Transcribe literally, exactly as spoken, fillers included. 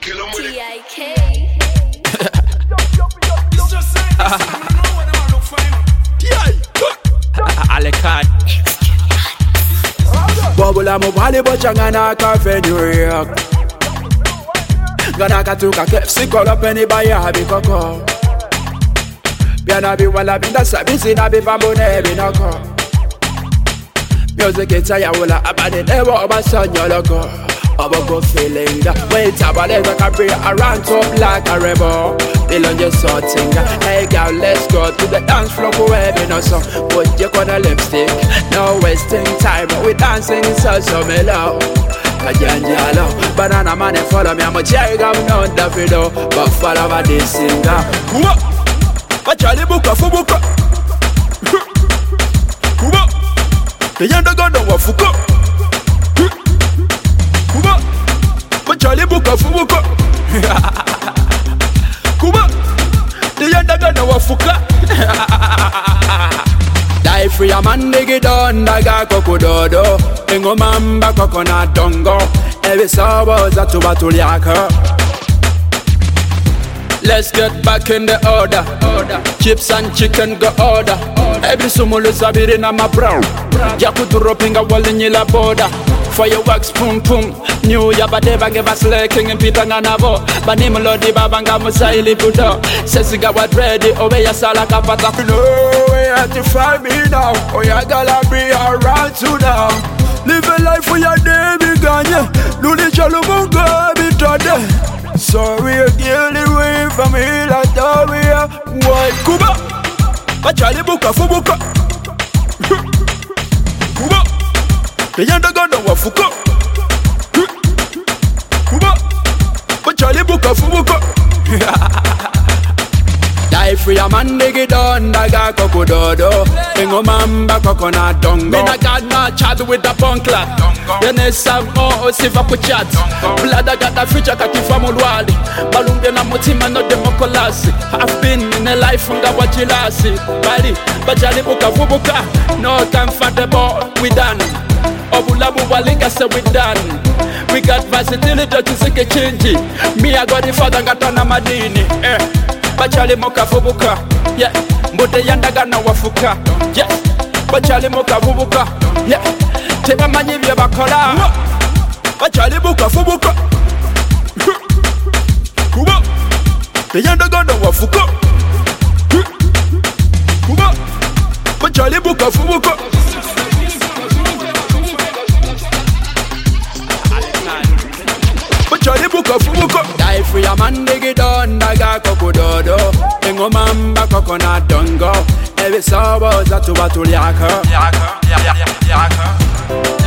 Kill him with it. T I K. Alekai Bobula mubali bochangana cafe New York. Gana katuka kefsi kola penny baya habi koko. Piana bi wala binda sabisi na bi bambone bi noko. Music it's a ya wala abade never oba sonyo loco. Oba go feeling wait abaleza capri around top like a rebel. Belong your sorting. Hey girl, let's go to the dance floor wherever no song. Put your corner lipstick. No wasting time. We dancing so so mellow. Kajanjalo, banana man and follow me. I'm a cherry gum, no Davido, but follow my this singer. Kuba, a Charlie Booker for Booker. Kuba, the younger gun of Fuka. Kuba, a Charlie Booker for Booker. Kuba, the younger gun of Fuka. Die free a man nigga don daga kokododo. Engo mamba coconut dongo. Every sabo za tuba tuliaka. Let's get back in the order. order. Chips and chicken go order. order. Every sumulu sabiri na ma brown. Jakuturo pinga wali nyila border. Fireworks pum pum. New yabade bange basle king and Peter Nanavo. Banimolo di babanga musaili puto. Sesiga what ready obe ya sala kapata. No way to find me now. Oh ya gala be around to now. Live a life for your day be gone. Luli chalumunga be tode. Sorry again away from me like that we are. Why Kuba? A Charlie Booker for Booker. Kuba. The younger gun of Fuka. Kuba, but Charlie Booker for Booker. Die free a man nigga don daga kokododo. Engo mamba coconut dongo. Me na got no chat with the punkla. Yene sam o siva puchat. Blada got the future kati famulwali. Balumbe na mutima no demokolasi. I've been in a life nga wachilasi. Bali, but Charlie Booker for Booker. No time for the ball, we done. Obulabu walinga say we done. We got versatility to seek a change. Me I got the father gatana madini. Eh, bachali moka fubuka. Yeah, mbote yanda gana wafuka. Yeah, bachali moka fubuka. Yeah, teba manyi vya bakola. Bachali moka fubuka. Kuba, yanda gana wafuka. Kuba, bachali moka fubuka. Charlie Booker for Booker. Die free a man nigga don daga kokododo. Engo mamba coconut dongo. Every sabo za tuba tuliaka. Yaka, yaka, yaka.